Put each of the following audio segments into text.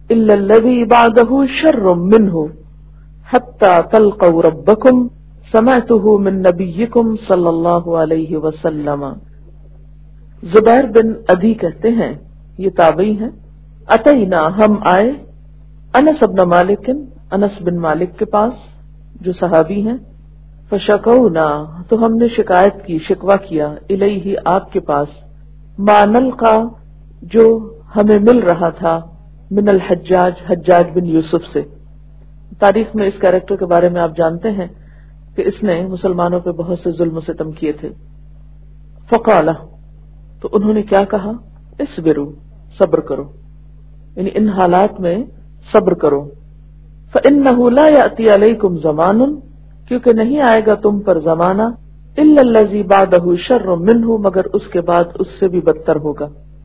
إلا الذي بعده شر منه حتى تلقوا ربكم سمعته من نبيكم صلی اللہ علیہ وسلم. زبیر بن عدی کہتے ہیں، یہ تابعی ہیں، اتینا ہم آئے انس بن مالک، انس بن مالک کے پاس جو صحابی ہیں، فشکونا تو ہم نے شکایت کی، شکوہ کیا، الیہ آپ کے پاس، ما نلقا جو ہمیں مل رہا تھا، من الحجاج حجاج بن یوسف سے. تاریخ میں اس کیریکٹر کے بارے میں آپ جانتے ہیں کہ اس نے مسلمانوں پہ بہت سے ظلم و ستم کیے تھے. فقال تو انہوں نے کیا کہا، اصبروا صبر کرو، یعنی ان حالات میں صبر کرو. فإنه لا يأتي عليكم زمان کیونکہ نہیں آئے گا تم پر زمانہ، الا الذي بعده شر منه مگر اس کے بعد اس سے بھی بدتر ہوگا.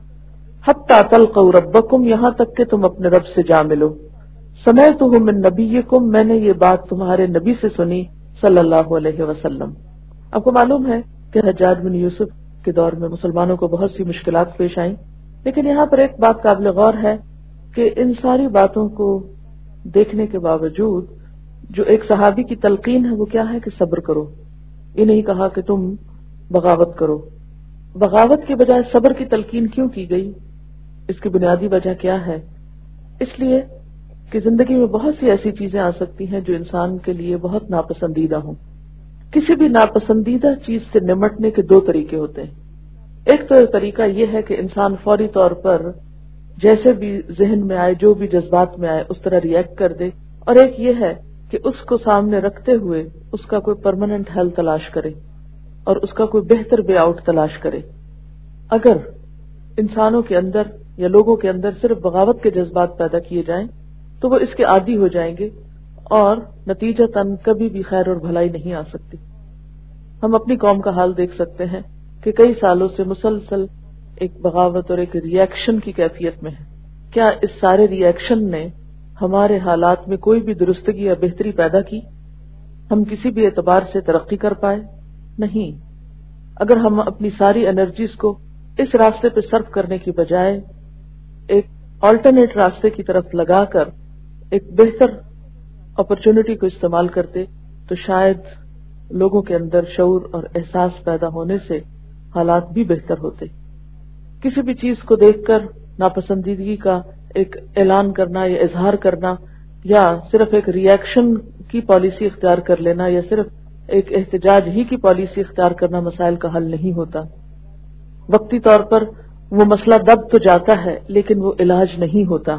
حتى تلقوا ربكم یہاں تک کہ تم اپنے رب سے جا ملو. سمعته من نبيكم میں نے یہ بات تمہارے نبی سے سنی صلی اللہ علیہ وسلم. آپ کو معلوم ہے کہ حجاج بن یوسف کے دور میں مسلمانوں کو بہت سی مشکلات پیش آئیں، لیکن یہاں پر ایک بات قابل غور ہے کہ ان ساری باتوں کو دیکھنے کے باوجود جو ایک صحابی کی تلقین ہے وہ کیا ہے کہ صبر کرو. یہ نہیں کہا کہ تم بغاوت کرو. بغاوت کے بجائے صبر کی تلقین کیوں کی گئی؟ اس کی بنیادی وجہ کیا ہے؟ اس لیے کہ زندگی میں بہت سی ایسی چیزیں آ سکتی ہیں جو انسان کے لیے بہت ناپسندیدہ ہوں. کسی بھی ناپسندیدہ چیز سے نمٹنے کے دو طریقے ہوتے ہیں. ایک تو طریقہ یہ ہے کہ انسان فوری طور پر جیسے بھی ذہن میں آئے، جو بھی جذبات میں آئے اس طرح ریئیکٹ کر دے، اور ایک یہ ہے کہ اس کو سامنے رکھتے ہوئے اس کا کوئی پرماننٹ حل تلاش کرے اور اس کا کوئی بہتر وے آؤٹ تلاش کرے. اگر انسانوں کے اندر یا لوگوں کے اندر صرف بغاوت کے جذبات پیدا کیے جائیں تو وہ اس کے عادی ہو جائیں گے اور نتیجتاً کبھی بھی خیر اور بھلائی نہیں آ سکتی. ہم اپنی قوم کا حال دیکھ سکتے ہیں کہ کئی سالوں سے مسلسل ایک بغاوت اور ایک ریئیکشن کی کیفیت میں ہے. کیا اس سارے ریئیکشن نے ہمارے حالات میں کوئی بھی درستگی یا بہتری پیدا کی؟ ہم کسی بھی اعتبار سے ترقی کر پائے؟ نہیں. اگر ہم اپنی ساری انرجیز کو اس راستے پہ صرف کرنے کی بجائے ایک آلٹرنیٹ راستے کی طرف لگا کر ایک بہتر اپرچونٹی کو استعمال کرتے تو شاید لوگوں کے اندر شعور اور احساس پیدا ہونے سے حالات بھی بہتر ہوتے. کسی بھی چیز کو دیکھ کر ناپسندیدگی کا ایک اعلان کرنا یا اظہار کرنا یا صرف ایک ریئیکشن کی پالیسی اختیار کر لینا یا صرف ایک احتجاج ہی کی پالیسی اختیار کرنا مسائل کا حل نہیں ہوتا. وقتی طور پر وہ مسئلہ دب تو جاتا ہے لیکن وہ علاج نہیں ہوتا.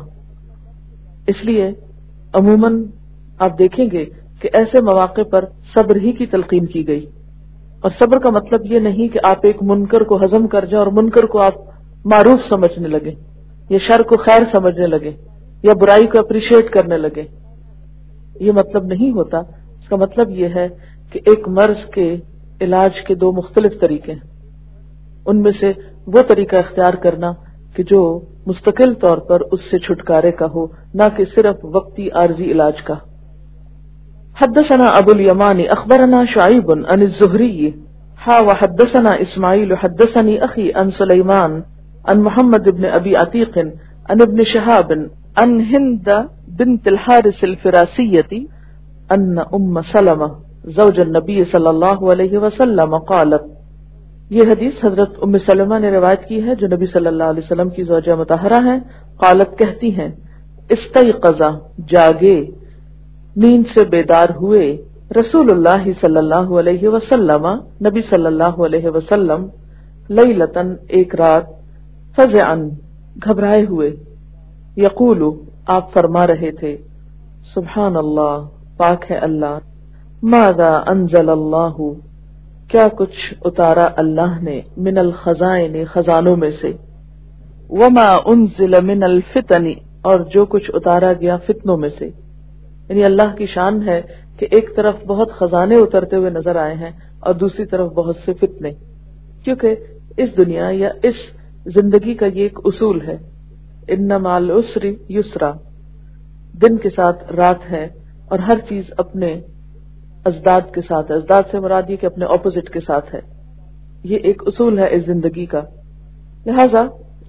اس لیے عموماً آپ دیکھیں گے کہ ایسے مواقع پر صبر ہی کی تلقین کی گئی. اور صبر کا مطلب یہ نہیں کہ آپ ایک منکر کو ہضم کر جائیں اور منکر کو آپ معروف سمجھنے لگے یا شر کو خیر سمجھنے لگے یا برائی کو اپریشیٹ کرنے لگے. یہ مطلب نہیں ہوتا. اس کا مطلب یہ ہے کہ ایک مرض کے علاج کے دو مختلف طریقے ہیں، ان میں سے وہ طریقہ اختیار کرنا کہ جو مستقل طور پر اس سے چھٹکارے کا ہو، نہ کہ صرف وقتی عارضی علاج کا. حدثنا ابو الیمان اخبرنا شعیب عن الزہری وحدثنا اسماعیل حدثنی اخی عن سلیمان عن محمد بن ابی عتیق عن ابن شہاب عن ہند بنت الحارث الفراسیۃ ان ام سلمہ زوج النبی صلی اللہ علیہ وسلم قالت. یہ حدیث حضرت ام سلمہ نے روایت کی ہے جو نبی صلی اللہ علیہ وسلم کی زوجہ مطہرہ ہیں. قالت کہتی ہیں، استيقظ جاگے، نیند سے بیدار ہوئے، رسول اللہ صلی اللہ علیہ وسلم نبی صلی اللہ علیہ وسلم، لیلتن ایک رات، فزعا گھبرائے ہوئے، یقول آپ فرما رہے تھے، سبحان اللہ پاک ہے اللہ، ماذا انزل اللہ کیا کچھ اتارا اللہ نے، من الخزائن خزانوں میں سے، وما انزل من الفتن اور جو کچھ اتارا گیا فتنوں میں سے. یعنی اللہ کی شان ہے کہ ایک طرف بہت خزانے اترتے ہوئے نظر آئے ہیں اور دوسری طرف بہت سے فتنے، کیونکہ اس دنیا یا اس زندگی کا یہ ایک اصول ہے، ان مع العسر یسرا، دن کے ساتھ رات ہے اور ہر چیز اپنے ازداد کے ساتھ ہے. ازداد سے مراد یہ کہ اپنے اپوزٹ کے ساتھ ہے. یہ ایک اصول ہے اس زندگی کا. لہذا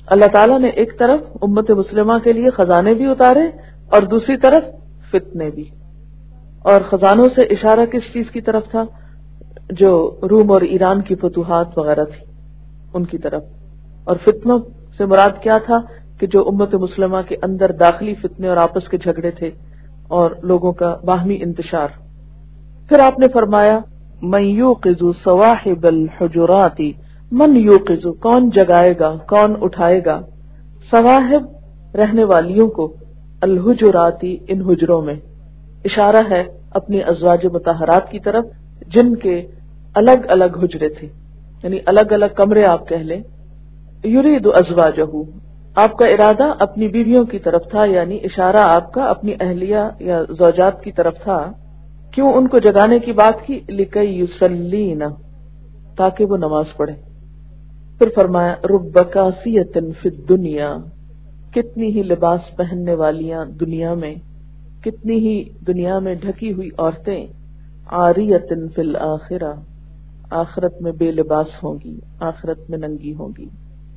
اللہ تعالیٰ نے ایک طرف امت مسلمہ کے لیے خزانے بھی اتارے اور دوسری طرف فتنے بھی. اور خزانوں سے اشارہ کس چیز کی طرف تھا؟ جو روم اور ایران کی فتوحات وغیرہ تھی ان کی طرف. اور فتنوں سے مراد کیا تھا؟ کہ جو امت مسلمہ کے اندر داخلی فتنے اور آپس کے جھگڑے تھے اور لوگوں کا باہمی انتشار. پھر آپ نے فرمایا من یوقظ صواحب الحجرات، من یوقظ کون جگائے گا، کون اٹھائے گا، صواحب رہنے والیوں کو، الحجرات ان حجروں میں. اشارہ ہے اپنی ازواج مطہرات کی طرف جن کے الگ الگ حجرے تھے، یعنی الگ الگ کمرے آپ کہہ لیں. یرید ازواجہ، آپ کا ارادہ اپنی بیویوں کی طرف تھا، یعنی اشارہ آپ کا اپنی اہلیہ یا زوجات کی طرف تھا. کیوں ان کو جگانے کی بات کی؟ لکی یصلینا، تاکہ وہ نماز پڑھے. پھر فرمایا رب کاسیۃ فی الدنیا، کتنی ہی لباس پہننے والیاں دنیا میں، کتنی ہی دنیا میں ڈھکی ہوئی عورتیں، عاریۃ فی الآخرہ، آخرت میں بے لباس ہوں گی، آخرت میں ننگی ہوں گی.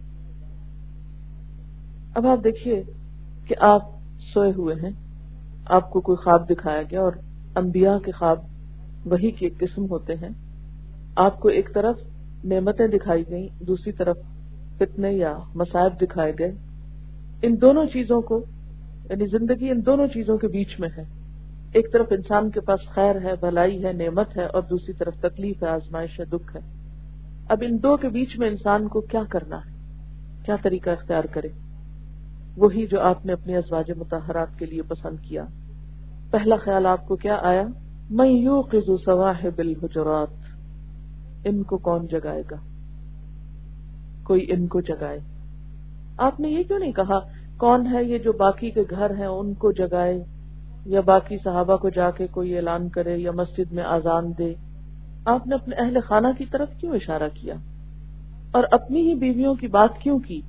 اب آپ دیکھیے کہ آپ سوئے ہوئے ہیں، آپ کو کوئی خواب دکھایا گیا، اور انبیاء کے خواب وحی کی ایک قسم ہوتے ہیں. آپ کو ایک طرف نعمتیں دکھائی گئیں، دوسری طرف فتنے یا مصائب دکھائے گئے. ان دونوں چیزوں کو، یعنی زندگی ان دونوں چیزوں کے بیچ میں ہے. ایک طرف انسان کے پاس خیر ہے، بھلائی ہے، نعمت ہے، اور دوسری طرف تکلیف ہے، آزمائش ہے، دکھ ہے. اب ان دو کے بیچ میں انسان کو کیا کرنا ہے، کیا طریقہ اختیار کرے؟ وہی جو آپ نے اپنی ازواج مطہرات کے لیے پسند کیا. پہلا خیال آپ کو کیا آیا؟ من یوقظ صواحب الحجرات، ان کو کون جگائے گا، کوئی ان کو جگائے. آپ نے یہ کیوں نہیں کہا کون ہے یہ جو باقی کے گھر ہیں ان کو جگائے، یا باقی صحابہ کو جا کے کوئی اعلان کرے یا مسجد میں اذان دے؟ آپ نے اپنے اہل خانہ کی طرف کیوں اشارہ کیا، اور اپنی ہی بیویوں کی بات کیوں کی؟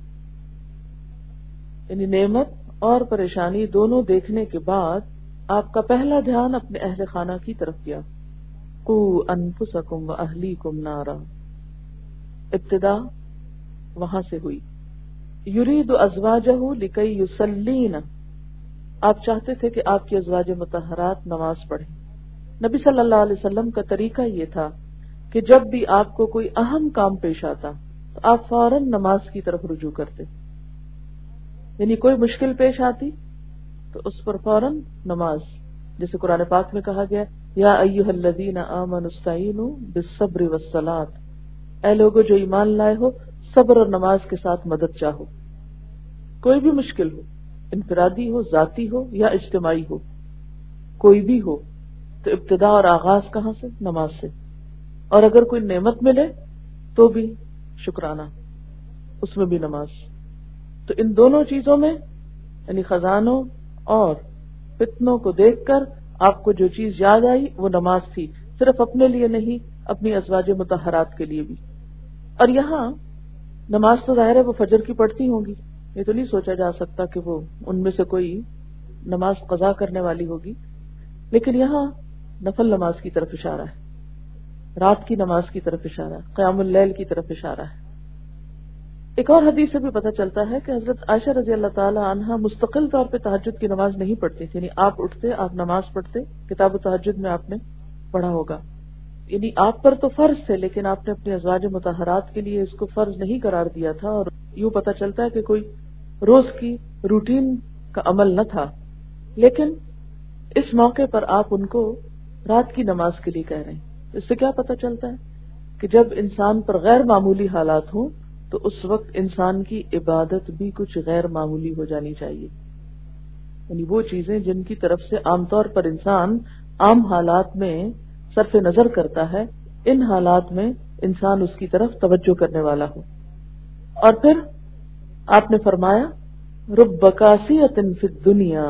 یعنی نعمت اور پریشانی دونوں دیکھنے کے بعد آپ کا پہلا دھیان اپنے اہل خانہ کی طرف گیا. قوا انفسکم واہلیکم نارا، ابتدا وہاں سے ہوئی. یرید ازواجہ لکی یصلین، آپ چاہتے تھے کہ آپ کی ازواج مطہرات نماز پڑھیں. نبی صلی اللہ علیہ وسلم کا طریقہ یہ تھا کہ جب بھی آپ کو کوئی اہم کام پیش آتا تو آپ فوراً نماز کی طرف رجوع کرتے. یعنی کوئی مشکل پیش آتی تو اس پر فوراً نماز، جیسے قرآن پاک میں کہا گیا یا ایھا الذین آمنوا استعینوا بالصبر والصلاۃ، اے لوگو جو ایمان لائے ہو صبر اور نماز کے ساتھ مدد چاہو. کوئی بھی مشکل ہو، انفرادی ہو، ذاتی ہو یا اجتماعی ہو، کوئی بھی ہو، تو ابتدا اور آغاز کہاں سے؟ نماز سے. اور اگر کوئی نعمت ملے تو بھی شکرانہ، اس میں بھی نماز. تو ان دونوں چیزوں میں، یعنی خزانوں اور فتنوں کو دیکھ کر آپ کو جو چیز یاد آئی وہ نماز تھی، صرف اپنے لیے نہیں، اپنی ازواج مطہرات کے لیے بھی. اور یہاں نماز تو ظاہر ہے وہ فجر کی پڑھتی ہوں گی، یہ تو نہیں سوچا جا سکتا کہ وہ ان میں سے کوئی نماز قضا کرنے والی ہوگی. لیکن یہاں نفل نماز کی طرف اشارہ ہے، رات کی نماز کی طرف اشارہ ہے، قیام اللیل کی طرف اشارہ ہے. ایک اور حدیث سے بھی پتہ چلتا ہے کہ حضرت عائشہ رضی اللہ تعالی عنہا مستقل طور پہ تہجد کی نماز نہیں پڑھتی تھی. یعنی آپ اٹھتے، آپ نماز پڑھتے، کتاب تہجد میں آپ نے پڑھا ہوگا. یعنی آپ پر تو فرض تھے، لیکن آپ نے اپنی ازواج مطہرات کے لیے اس کو فرض نہیں قرار دیا تھا، اور یوں پتہ چلتا ہے کہ کوئی روز کی روٹین کا عمل نہ تھا. لیکن اس موقع پر آپ ان کو رات کی نماز کے لیے کہہ رہے ہیں. اس سے کیا پتہ چلتا ہے کہ جب انسان پر غیر معمولی حالات ہوں تو اس وقت انسان کی عبادت بھی کچھ غیر معمولی ہو جانی چاہیے. یعنی وہ چیزیں جن کی طرف سے عام طور پر انسان عام حالات میں صرف نظر کرتا ہے، ان حالات میں انسان اس کی طرف توجہ کرنے والا ہو. اور پھر آپ نے فرمایا رب کاسیۃ فی الدنیا،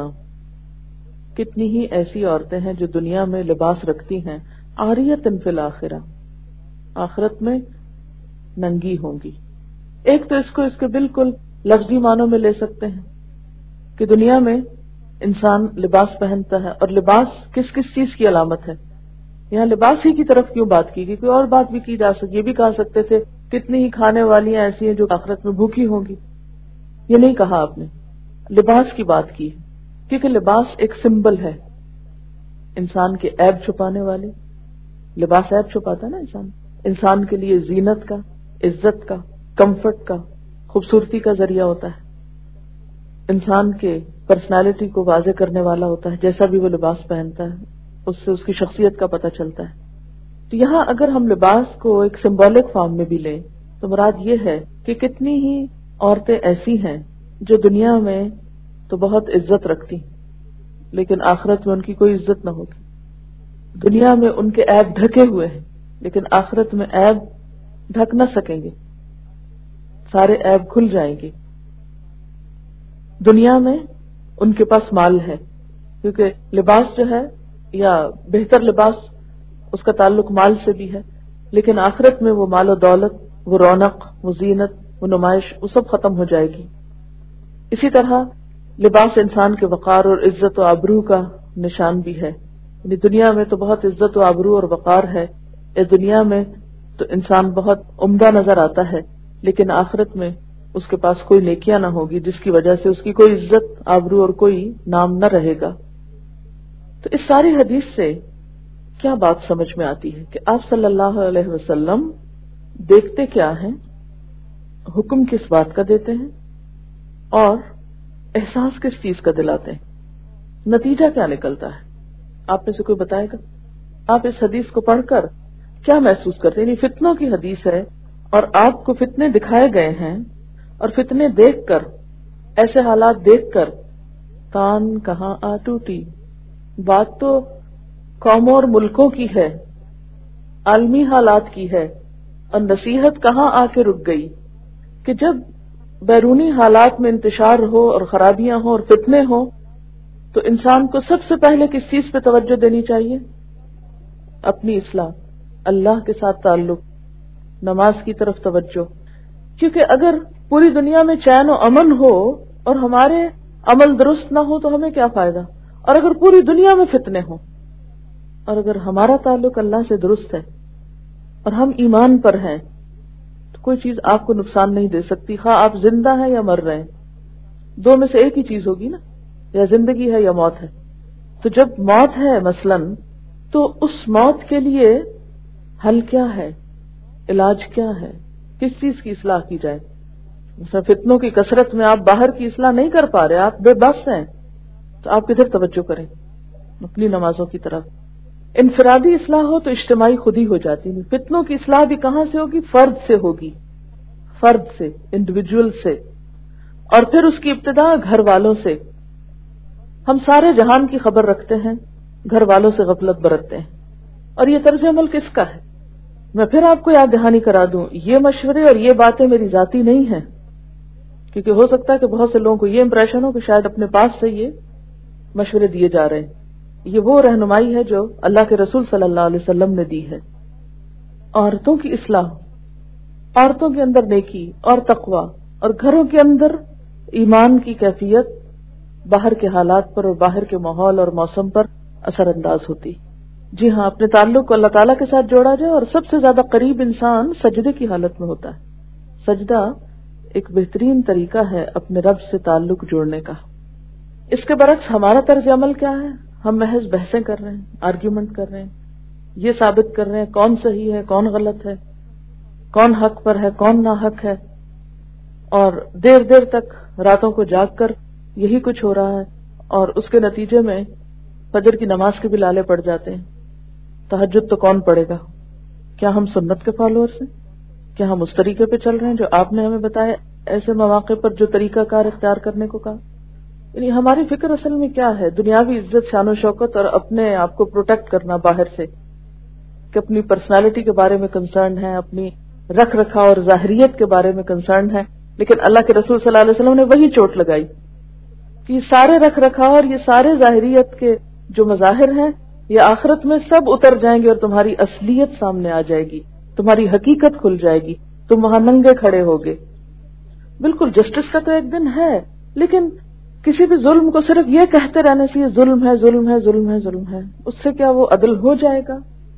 کتنی ہی ایسی عورتیں ہیں جو دنیا میں لباس رکھتی ہیں، عاریۃ فی الآخرہ، آخرت میں ننگی ہوں گی. ایک تو اس کے بالکل لفظی معنوں میں لے سکتے ہیں کہ دنیا میں انسان لباس پہنتا ہے، اور لباس کس کس چیز کی علامت ہے. یہاں لباس ہی کی طرف کیوں بات کی گئی؟ کوئی اور بات بھی کی جا سکتی، یہ بھی کہا سکتے تھے کتنی ہی کھانے والیاں ایسی ہیں جو آخرت میں بھوکی ہوں گی. یہ نہیں کہا آپ نے، لباس کی بات کی، کیونکہ لباس ایک سمبل ہے انسان کے عیب چھپانے والے. لباس عیب چھپاتا ہے نا انسان کے لیے زینت کا، عزت کا، کمفرٹ کا، خوبصورتی کا ذریعہ ہوتا ہے، انسان کے پرسنالٹی کو واضح کرنے والا ہوتا ہے. جیسا بھی وہ لباس پہنتا ہے اس سے اس کی شخصیت کا پتہ چلتا ہے. تو یہاں اگر ہم لباس کو ایک سمبولک فارم میں بھی لیں تو مراد یہ ہے کہ کتنی ہی عورتیں ایسی ہیں جو دنیا میں تو بہت عزت رکھتی لیکن آخرت میں ان کی کوئی عزت نہ ہوگی. دنیا میں ان کے عیب ڈھکے ہوئے ہیں لیکن آخرت میں عیب ڈھک نہ سکیں گے، سارے عیب کھل جائیں گے. دنیا میں ان کے پاس مال ہے کیونکہ لباس جو ہے یا بہتر لباس اس کا تعلق مال سے بھی ہے، لیکن آخرت میں وہ مال و دولت، وہ رونق، وہ زینت، وہ نمائش، وہ سب ختم ہو جائے گی. اسی طرح لباس انسان کے وقار اور عزت و آبرو کا نشان بھی ہے. یعنی دنیا میں تو بہت عزت و آبرو اور وقار ہے، اس دنیا میں تو انسان بہت عمدہ نظر آتا ہے، لیکن آخرت میں اس کے پاس کوئی نیکیاں نہ ہوگی جس کی وجہ سے اس کی کوئی عزت آبرو اور کوئی نام نہ رہے گا. تو اس ساری حدیث سے کیا بات سمجھ میں آتی ہے کہ آپ صلی اللہ علیہ وسلم دیکھتے کیا ہیں، حکم کس بات کا دیتے ہیں اور احساس کس چیز کا دلاتے ہیں؟ نتیجہ کیا نکلتا ہے؟ آپ میں سے کوئی بتائے گا؟ آپ اس حدیث کو پڑھ کر کیا محسوس کرتے ہیں؟ یعنی فتنوں کی حدیث ہے اور آپ کو فتنے دکھائے گئے ہیں، اور فتنے دیکھ کر، ایسے حالات دیکھ کر کان کہاں آ ٹوٹی. بات تو قوموں اور ملکوں کی ہے، عالمی حالات کی ہے، اور نصیحت کہاں آ کے رک گئی کہ جب بیرونی حالات میں انتشار ہو اور خرابیاں ہوں اور فتنے ہوں تو انسان کو سب سے پہلے کس چیز پہ توجہ دینی چاہیے؟ اپنی اصلاح، اللہ کے ساتھ تعلق، نماز کی طرف توجہ. کیونکہ اگر پوری دنیا میں چین و امن ہو اور ہمارے عمل درست نہ ہو تو ہمیں کیا فائدہ؟ اور اگر پوری دنیا میں فتنے ہوں اور اگر ہمارا تعلق اللہ سے درست ہے اور ہم ایمان پر ہیں تو کوئی چیز آپ کو نقصان نہیں دے سکتی، خواہ آپ زندہ ہیں یا مر رہے ہیں. دو میں سے ایک ہی چیز ہوگی نا، یا زندگی ہے یا موت ہے. تو جب موت ہے مثلاً تو اس موت کے لیے حل کیا ہے، علاج کیا ہے، کس چیز کی اصلاح کی جائے؟ مثلا فتنوں کی کثرت میں آپ باہر کی اصلاح نہیں کر پا رہے، آپ بے بس ہیں، تو آپ کدھر توجہ کریں؟ اپنی نمازوں کی طرف. انفرادی اصلاح ہو تو اجتماعی خود ہی ہو جاتی. نہیں، فتنوں کی اصلاح بھی کہاں سے ہوگی؟ فرد سے ہوگی، فرد سے، انڈیویجول سے، اور پھر اس کی ابتدا گھر والوں سے. ہم سارے جہان کی خبر رکھتے ہیں، گھر والوں سے غفلت برتتے ہیں. اور یہ طرز عمل کس کا ہے؟ میں پھر آپ کو یاد دہانی کرا دوں، یہ مشورے اور یہ باتیں میری ذاتی نہیں ہیں، کیونکہ ہو سکتا ہے کہ بہت سے لوگوں کو یہ امپریشن ہو کہ شاید اپنے پاس سے یہ مشورے دیے جا رہے ہیں. یہ وہ رہنمائی ہے جو اللہ کے رسول صلی اللہ علیہ وسلم نے دی ہے. عورتوں کی اصلاح، عورتوں کے اندر نیکی اور تقوی، اور گھروں کے اندر ایمان کی کیفیت باہر کے حالات پر اور باہر کے ماحول اور موسم پر اثر انداز ہوتی. جی ہاں، اپنے تعلق کو اللہ تعالیٰ کے ساتھ جوڑا جائے، اور سب سے زیادہ قریب انسان سجدے کی حالت میں ہوتا ہے. سجدہ ایک بہترین طریقہ ہے اپنے رب سے تعلق جوڑنے کا. اس کے برعکس ہمارا طرز عمل کیا ہے؟ ہم محض بحثیں کر رہے ہیں، آرگیومنٹ کر رہے ہیں، یہ ثابت کر رہے ہیں کون صحیح ہے، کون غلط ہے، کون حق پر ہے، کون ناحق ہے، اور دیر دیر تک راتوں کو جاگ کر یہی کچھ ہو رہا ہے. اور اس کے نتیجے میں فجر کی نماز کے بھی لالے پڑ جاتے ہیں. تہجد تو کون پڑھے گا؟ کیا ہم سنت کے فالوورز ہیں؟ کیا ہم اس طریقے پہ چل رہے ہیں جو آپ نے ہمیں بتایا ایسے مواقع پر جو طریقہ کار اختیار کرنے کو کہا؟ یعنی ہماری فکر اصل میں کیا ہے؟ دنیاوی عزت، شان و شوکت، اور اپنے آپ کو پروٹیکٹ کرنا باہر سے، کہ اپنی پرسنالٹی کے بارے میں کنسرن ہے، اپنی رکھ رکھاؤ اور ظاہریت کے بارے میں کنسرن ہے. لیکن اللہ کے رسول صلی اللہ علیہ وسلم نے وہی چوٹ لگائی کہ یہ سارے رکھ رکھاؤ اور یہ سارے ظاہریت کے جو مظاہر ہیں یہ آخرت میں سب اتر جائیں گے اور تمہاری اصلیت سامنے آ جائے گی، تمہاری حقیقت کھل جائے گی، تم وہاں ننگے کھڑے ہوگے. بالکل جسٹس کا تو ایک دن ہے، لیکن کسی بھی ظلم کو صرف یہ کہتے رہنے سے یہ ظلم ہے، ظلم ہے، ظلم ہے، ظلم ہے، اس سے کیا وہ عدل ہو جائے گا؟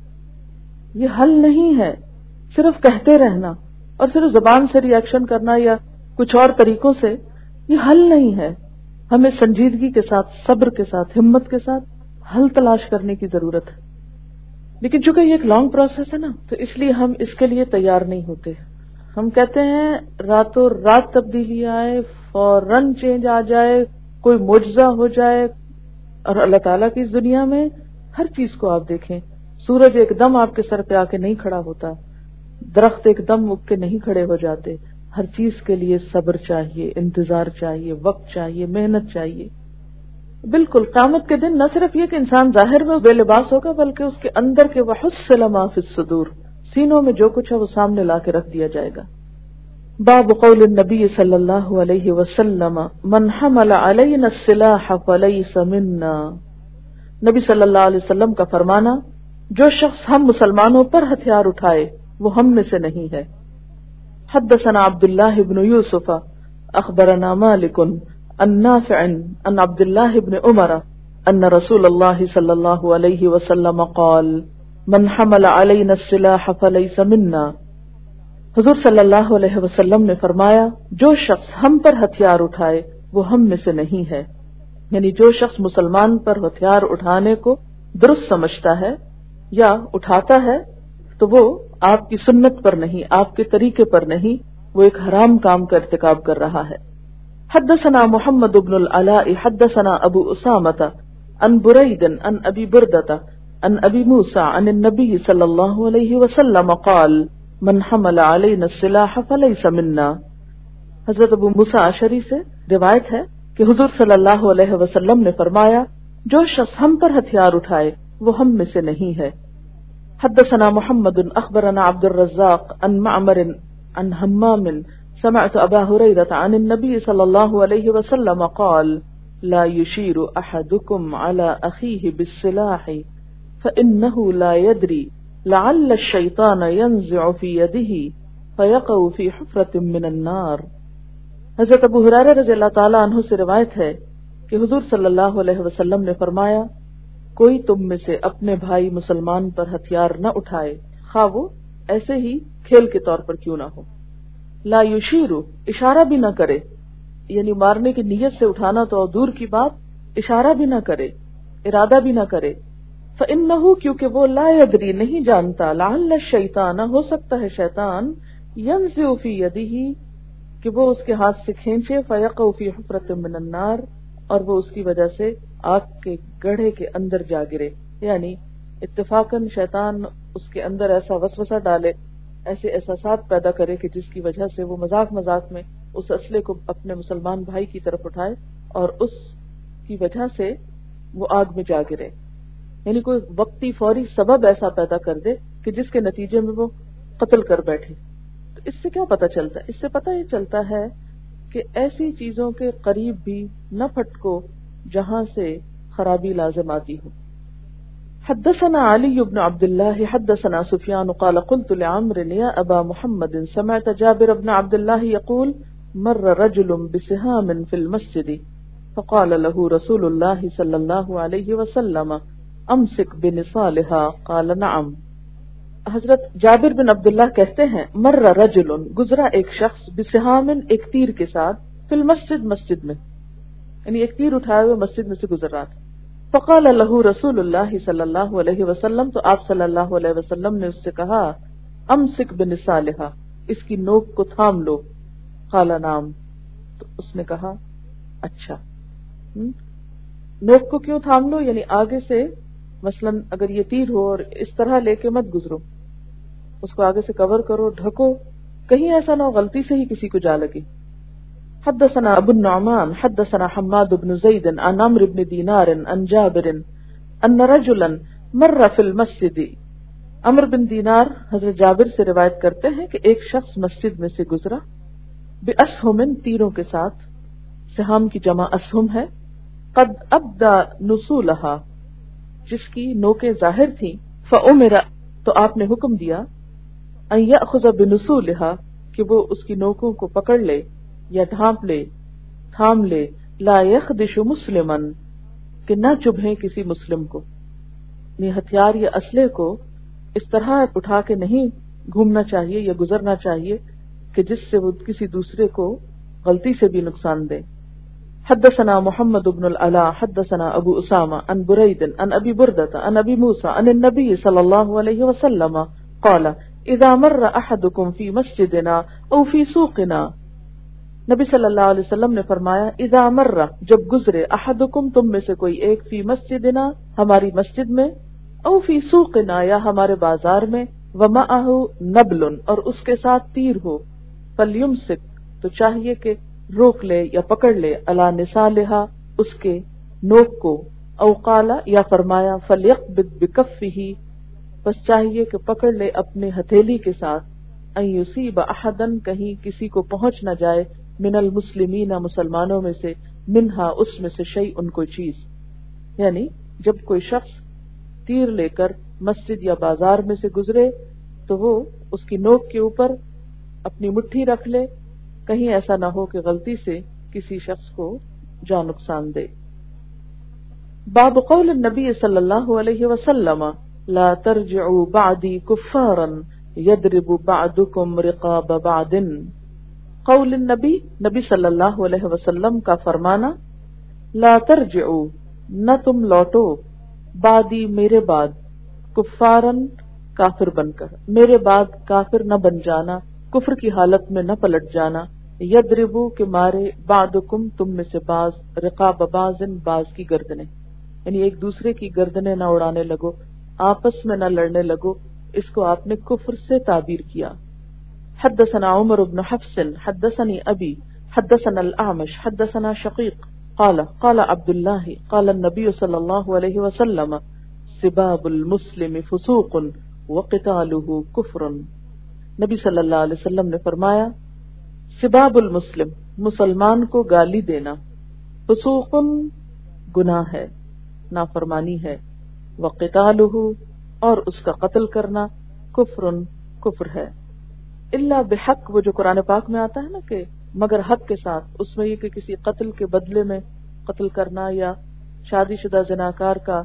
یہ حل نہیں ہے. صرف کہتے رہنا اور صرف زبان سے ری ایکشن کرنا یا کچھ اور طریقوں سے یہ حل نہیں ہے. ہمیں سنجیدگی کے ساتھ، صبر کے ساتھ، ہمت کے ساتھ حل تلاش کرنے کی ضرورت ہے. لیکن چونکہ یہ ایک لانگ پروسیس ہے نا، تو اس لیے ہم اس کے لیے تیار نہیں ہوتے. ہم کہتے ہیں راتوں رات تبدیلی آئے، فوراً چینج آ جائے، کوئی معجزہ ہو جائے. اور اللہ تعالیٰ کی اس دنیا میں ہر چیز کو آپ دیکھیں، سورج ایک دم آپ کے سر پہ آ کے نہیں کھڑا ہوتا، درخت ایک دم اگ کے نہیں کھڑے ہو جاتے. ہر چیز کے لیے صبر چاہیے، انتظار چاہیے، وقت چاہیے، محنت چاہیے. بالکل قیامت کے دن نہ صرف یہ کہ انسان ظاہر میں بے لباس ہوگا، بلکہ اس کے اندر کے وحصل ما فی الصدور، سینوں میں جو کچھ ہے وہ سامنے لا کے رکھ دیا جائے گا. باب قول النبی صلی اللہ علیہ وسلم من حمل علینا السلاح فلیس منا. نبی صلی اللہ علیہ وسلم کا فرمانا، جو شخص ہم مسلمانوں پر ہتھیار اٹھائے وہ ہم میں سے نہیں ہے. حدثنا عبداللہ بن یوسف اخبرنا مالک عن نافع عن عبداللہ بن عمر ان رسول اللہ صلی اللہ علیہ وسلم قال من حمل علینا السلاح فلیس منا. حضور صلی اللہ علیہ وسلم نے فرمایا، جو شخص ہم پر ہتھیار اٹھائے وہ ہم میں سے نہیں ہے. یعنی جو شخص مسلمان پر ہتھیار اٹھانے کو درست سمجھتا ہے یا اٹھاتا ہے تو وہ آپ کی سنت پر نہیں، آپ کے طریقے پر نہیں، وہ ایک حرام کام کا ارتکاب کر رہا ہے. حدثنا محمد بن العلاء حدثنا ابو اسامۃ عن برید عن ابی بردۃ عن ابی موسیٰ عن النبی صلی اللہ علیہ وسلم قال من حمل علینا السلاح فلیس منا. حضرت ابو موسیٰ اشعری سے روایت ہے کہ حضور صلی اللہ علیہ وسلم نے فرمایا، جو شخص ہم پر ہتھیار اٹھائے وہ ہم میں سے نہیں ہے. حدثنا محمد اخبرنا عبد الرزاق عن معمر عن حمام سمعت ابا هريرة عن النبي صلى الله عليه وسلم قال لا يشير احدكم على اخيه بالسلاح فانه لا يدري لعل الشيطان ينزع في يده فيقع في حفرة من النار. حضرت ابو ہریرہ رضی اللہ تعالی عنہ سے روایت ہے کہ حضور صلی اللہ علیہ وسلم نے فرمایا، کوئی تم میں سے اپنے بھائی مسلمان پر ہتھیار نہ اٹھائے، خواہ وہ ایسے ہی کھیل کے طور پر کیوں نہ ہو. لا یشیرو، اشارہ بھی نہ کرے، یعنی مارنے کی نیت سے اٹھانا تو دور کی بات، اشارہ بھی نہ کرے، ارادہ بھی نہ کرے. فإنہ، کیونکہ وہ لا یدری، نہیں جانتا، لعل الشیطان، ہو سکتا ہے شیطان، ینزع فی یدہ، کہ وہ اس کے ہاتھ سے کھینچے، فیقع فی حفرۃ من النار، اور وہ اس کی وجہ سے آگ کے گڑھے کے اندر جا گرے. یعنی اتفاقاً شیطان اس کے اندر ایسا وسوسہ ڈالے، ایسے احساسات پیدا کرے کہ جس کی وجہ سے وہ مذاق مذاق میں اس اسلحے کو اپنے مسلمان بھائی کی طرف اٹھائے اور اس کی وجہ سے وہ آگ میں جا گرے. یعنی کوئی وقتی فوری سبب ایسا پیدا کر دے کہ جس کے نتیجے میں وہ قتل کر بیٹھے. تو اس سے کیا پتہ چلتا ہے؟ اس سے پتہ یہ چلتا ہے کہ ایسی چیزوں کے قریب بھی نہ پھٹکو جہاں سے خرابی لازم آتی ہو. حدثنا علی بن عبد اللہ حدثنا سفیان قال قلت لعمر یا ابا محمد سمعت جابر بن عبد اللہ يقول مر رجل بسهام في المسجد فقال له رسول الله صلی اللہ علیہ وسلم امسک بنصالها قال نعم. حضرت جابر بن عبداللہ کہتے ہیں، مر رجل، گزرا ایک شخص، بسہام، ایک تیر کے ساتھ، فی المسجد، مسجد میں، یعنی ایک تیر اٹھائے ہوئے مسجد میں سے گزر رہا تھا. فقال له رسول اللہ صلی اللہ علیہ وسلم، تو آپ صلی اللہ علیہ وسلم نے اس سے کہا، امسک بنصالها، اس کی نوک کو تھام لو. قال نعم، تو اس نے کہا اچھا. نوک کو کیوں تھام لو؟ یعنی آگے سے مثلا اگر یہ تیر ہو اور اس طرح لے کے مت گزرو، اس کو آگے سے کور کرو، ڈھکو، کہیں ایسا نہ ہو غلطی سے ہی کسی کو جا لگے. حدثنا ابو النعمان حدثنا حماد بن زید عن عمرو بن دینار عن جابر ان رجلا مر فی المسجد. عمرو بن دینار حضرت جابر سے روایت کرتے ہیں کہ ایک شخص مسجد میں سے گزرا، باسہم، تیروں کے ساتھ، سہام کی جمع اسہم ہے، قد ابدا نصولها، جس کی نوکیں ظاہر تھیں، فامر، تو آپ نے حکم دیا، ان یاخذ بنصولها، کہ وہ اس کی نوکوں کو پکڑ لے یا ڈھانپ لے، تھام لے، لا یخدش مسلما، کہ نہ چبھیں کسی مسلم کو. یہ ہتھیار یا اسلحے کو اس طرح اٹھا کے نہیں گھومنا چاہیے یا گزرنا چاہیے کہ جس سے وہ کسی دوسرے کو غلطی سے بھی نقصان دے. حدثنا محمد بن العلاء حدثنا ابو اسامہ عن برید عن ابی بردۃ عن ابی موسیٰ عن النبی صلی اللہ علیہ وسلم قال اذا مر احدکم فی مسجدنا او فی سوقنا، نبی صلی اللہ علیہ وسلم نے فرمایا اذا مر، جب گزرے، احدکم، تم میں سے کوئی ایک، فی مسجدنا، ہماری مسجد میں، او فی سوقنا، یا ہمارے بازار میں، ومعہ نبل، اور اس کے ساتھ تیر ہو، فلیمسک، تو چاہیے کہ روک لے یا پکڑ لے، علی نسالہا، اس کے نوک کو، او قال، یا فرمایا فلیقبض بکفہ، بس چاہیے کہ پکڑ لے اپنے ہتھیلی کے ساتھ، ان یصیب احدا، کہیں کسی کو پہنچ نہ جائے، من المسلمین، مسلمانوں میں سے، منہا، اس میں سے، شیء، کوئی چیز، یعنی جب کوئی شخص تیر لے کر مسجد یا بازار میں سے گزرے تو وہ اس کی نوک کے اوپر اپنی مٹھی رکھ لے، کہیں ایسا نہ ہو کہ غلطی سے کسی شخص کو جان نقصان دے۔ باب قول النبی صلی اللہ علیہ وسلم لا ترجعوا بعدی کفارا یضرب بعضکم رقاب بعض، قول النبی، نبی صلی اللہ علیہ وسلم کا فرمانا، لا ترجعوا، نہ تم لوٹو، بعدی، میرے بعد، کفارن، کافر بن کر، میرے بعد کافر نہ بن جانا، کفر کی حالت میں نہ پلٹ جانا، یضربو، کہ مارے، بعضکم، تم میں سے بعض، رقاب بعض، بعض کی گردنیں، یعنی ایک دوسرے کی گردنیں نہ اڑانے لگو، آپس میں نہ لڑنے لگو، اس کو آپ نے کفر سے تعبیر کیا۔ حدثنا عمر بن حفص حدثني ابی حدثنا الاعمش حدثنا شقیق قال قال عبد الله قال النبي صلی اللہ علیہ وسلم سباب المسلم فسوق وقتاله کفر، نبی صلی اللہ علیہ وسلم نے فرمایا سباب المسلم، مسلمان کو گالی دینا، فسوق، گناہ ہے، نافرمانی ہے، وقتاله، اور اس کا قتل کرنا، کفر، کفر ہے، الا بحق، وہ جو قرآن پاک میں آتا ہے نا کہ مگر حق کے ساتھ، اس میں یہ کہ کسی قتل کے بدلے میں قتل کرنا یا شادی شدہ زناکار کا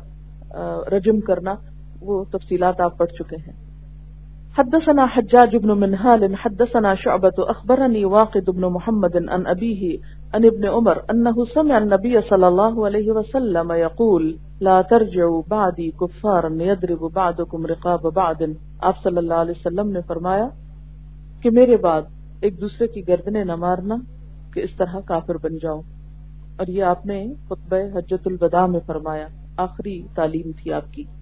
رجم کرنا، وہ تفصیلات آپ پڑھ چکے ہیں۔ حدثنا حجاج بن منہال حدثنا شعبة اخبرني واقد بن محمد عن ابيه عن ابن عمر انه سمع النبي صلى الله عليه وسلم يقول لا ترجعوا بعدي كفارا يضرب بعضكم رقاب بعض، آپ صلی اللہ علیہ وسلم نے فرمایا کہ میرے بعد ایک دوسرے کی گردنیں نہ مارنا کہ اس طرح کافر بن جاؤ، اور یہ آپ نے خطبہ حجۃ الوداع میں فرمایا، آخری تعلیم تھی آپ کی۔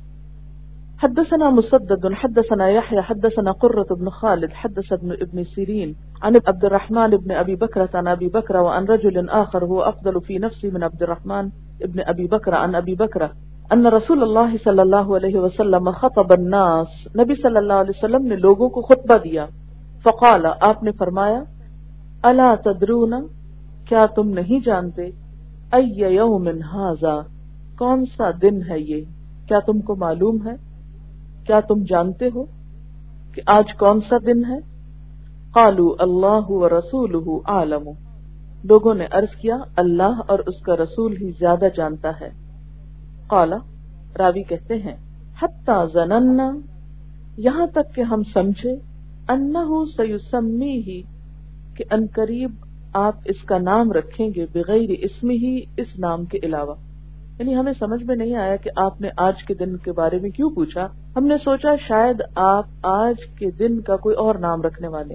حدثنا مسدد حدثنا يحيى حدثنا قرة بن خالد حدثنا ابن سيرين عن عبد الرحمن بن ابي بكر عن ابي بكر وعن رجل اخر هو افضل في نفسه من عبد الرحمن ابن ابي بكر عن ابي بكر ان رسول اللہ صلی اللہ علیہ وسلم خطب الناس، نبی صلی اللہ علیہ وسلم نے لوگوں کو خطبہ دیا، فقال، آپ نے فرمایا، الا تدرون، کیا تم نہیں جانتے، ای یوم ھذا، کون سا دن ہے یہ، کیا تم کو معلوم ہے، کیا تم جانتے ہو کہ آج کون سا دن ہے؟ قالوا اللہ ورسولہ اعلم، لوگوں نے عرض کیا اللہ اور اس کا رسول ہی زیادہ جانتا ہے۔ قال، راوی کہتے ہیں، حتی ظننا، یہاں تک کہ ہم سمجھے، انہ سیسمیہ، کہ انقریب آپ اس کا نام رکھیں گے، بغیر اسمہ، اس نام کے علاوہ، یعنی ہمیں سمجھ میں نہیں آیا کہ آپ نے آج کے دن کے بارے میں کیوں پوچھا، ہم نے سوچا شاید آپ آج کے دن کا کوئی اور نام رکھنے والے۔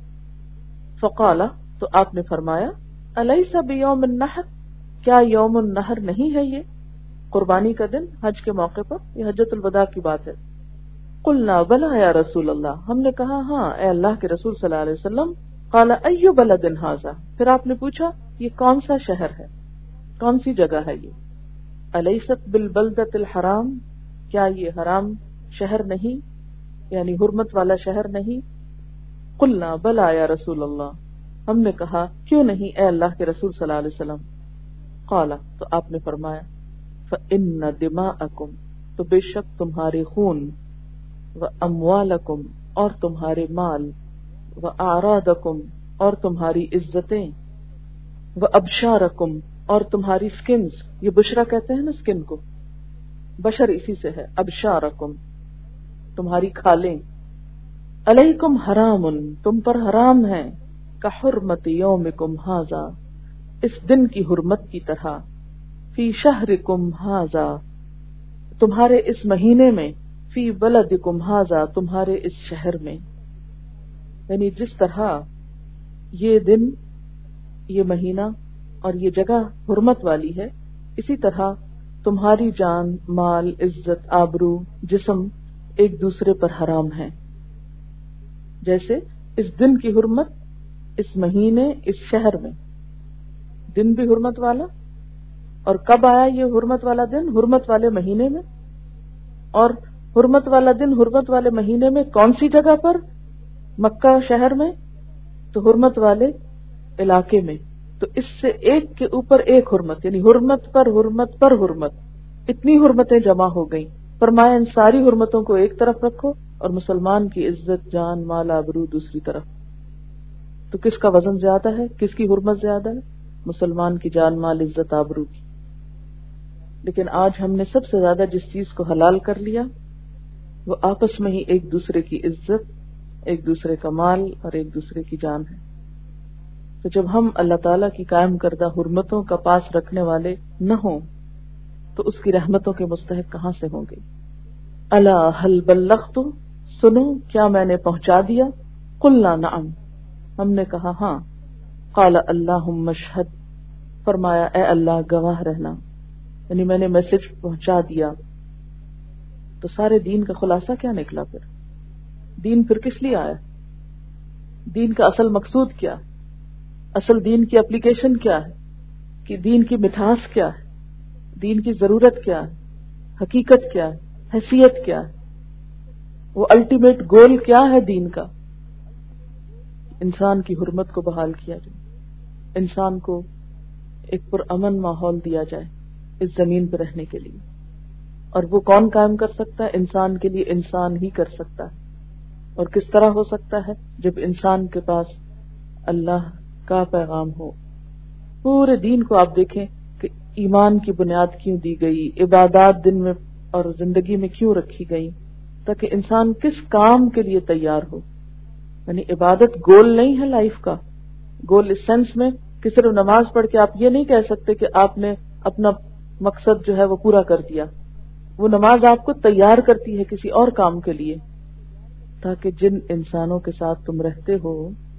فقال، تو آپ نے فرمایا، الیس بیوم النحر، کیا یوم النحر نہیں ہے یہ قربانی کا دن حج کے موقع پر؟ یہ حجۃ الوداع کی بات ہے۔ قلنا بلا یا رسول اللہ، ہم نے کہا ہاں اے اللہ کے رسول صلی اللہ علیہ وسلم۔ قال ای بلد ھذا، پھر آپ نے پوچھا یہ کون سا شہر ہے، کون سی جگہ ہے یہ؟ الیست بالبلدۃ الحرام، کیا یہ حرام شہر نہیں، یعنی حرمت والا شہر نہیں؟ قلنا بلا یا رسول اللہ، ہم نے کہا کیوں نہیں اے اللہ کے رسول صلی اللہ علیہ وسلم۔ قال، تو آپ نے فرمایا، فإن دماءکم، تو بے شک تمہارے خون، واموالکم، اور تمہارے مال، واعراضکم، اور تمہاری عزتیں، وابشارکم، اور تمہاری سکنز، یہ بشرا کہتے ہیں نا سکن کو، بشر اسی سے ہے، ابشارکم، تمہاری کھالیں، علیکم حرام، تم پر حرام ہے، کحرمت یومکم ھذا، اس دن کی حرمت کی طرح، فی شہرکم ھذا تمہارے اس مہینے میں، فی بلدکم ھذا تمہارے اس شہر میں، یعنی جس طرح یہ دن، یہ مہینہ اور یہ جگہ حرمت والی ہے، اسی طرح تمہاری جان، مال، عزت، آبرو، جسم ایک دوسرے پر حرام ہے۔ جیسے اس دن کی حرمت، اس مہینے، اس شہر میں، دن بھی حرمت والا، اور کب آیا یہ حرمت والا دن؟ حرمت والے مہینے میں، اور حرمت والا دن حرمت والے مہینے میں کون سی جگہ پر؟ مکہ شہر میں، تو حرمت والے علاقے میں، تو اس سے ایک کے اوپر ایک حرمت، یعنی حرمت پر حرمت پر حرمت، اتنی حرمتیں جمع ہو گئیں۔ فرمایا ان ساری حرمتوں کو ایک طرف رکھو اور مسلمان کی عزت، جان، مال، آبرو دوسری طرف۔ تو کس کا وزن زیادہ ہے؟ کس کی حرمت زیادہ ہے؟ مسلمان کی جان، مال، عزت، آبرو کی۔ لیکن آج ہم نے سب سے زیادہ جس چیز کو حلال کر لیا وہ آپس میں ہی ایک دوسرے کی عزت، ایک دوسرے کا مال اور ایک دوسرے کی جان ہے۔ تو جب ہم اللہ تعالیٰ کی قائم کردہ حرمتوں کا پاس رکھنے والے نہ ہوں تو اس کی رحمتوں کے مستحق کہاں سے ہوں گے؟ الا هل بلغت، سنو کیا میں نے پہنچا دیا؟ قلنا نعم، ہم نے کہا ہاں۔ قال اللہم اشہد، فرمایا اے اللہ گواہ رہنا، یعنی میں نے میسج پہنچا دیا۔ تو سارے دین کا خلاصہ کیا نکلا پھر؟ دین پھر کس لیے آیا؟ دین کا اصل مقصود کیا ہے؟ اصل دین کی اپلیکیشن کیا ہے؟ کہ دین کی مٹھاس کیا ہے؟ دین کی ضرورت کیا ہے؟ حقیقت کیا ہے؟ حیثیت کیا ہے؟ وہ الٹیمیٹ گول کیا ہے دین کا؟ انسان کی حرمت کو بحال کیا جائے، انسان کو ایک پرامن ماحول دیا جائے اس زمین پہ رہنے کے لیے۔ اور وہ کون قائم کر سکتا ہے؟ انسان کے لیے انسان ہی کر سکتا ہے۔ اور کس طرح ہو سکتا ہے؟ جب انسان کے پاس اللہ کا پیغام ہو۔ پورے دین کو آپ دیکھیں کہ ایمان کی بنیاد کیوں دی گئی، عبادات دن میں اور زندگی میں کیوں رکھی گئی، تاکہ انسان کس کام کے لیے تیار ہو۔ یعنی عبادت گول نہیں ہے لائف کا، گول اس سینس میں کہ صرف نماز پڑھ کے آپ یہ نہیں کہہ سکتے کہ آپ نے اپنا مقصد جو ہے وہ پورا کر دیا۔ وہ نماز آپ کو تیار کرتی ہے کسی اور کام کے لیے، تاکہ جن انسانوں کے ساتھ تم رہتے ہو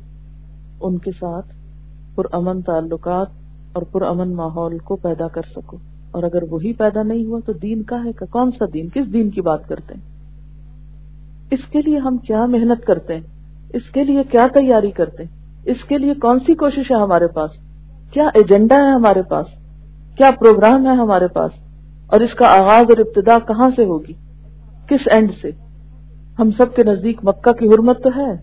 ان کے ساتھ پرامن تعلقات اور پرامن ماحول کو پیدا کر سکو۔ اور اگر وہی پیدا نہیں ہوا تو دین کا ہے؟ کون سا دین؟ کس دین کی بات کرتے ہیں؟ اس کے لیے ہم کیا محنت کرتے ہیں؟ اس کے لیے کیا تیاری کرتے ہیں؟ اس کے لیے کون سی کوشش ہے ہمارے پاس؟ کیا ایجنڈا ہے ہمارے پاس؟ کیا پروگرام ہے ہمارے پاس؟ اور اس کا آغاز اور ابتدا کہاں سے ہوگی؟ کس اینڈ سے؟ ہم سب کے نزدیک مکہ کی حرمت تو ہے،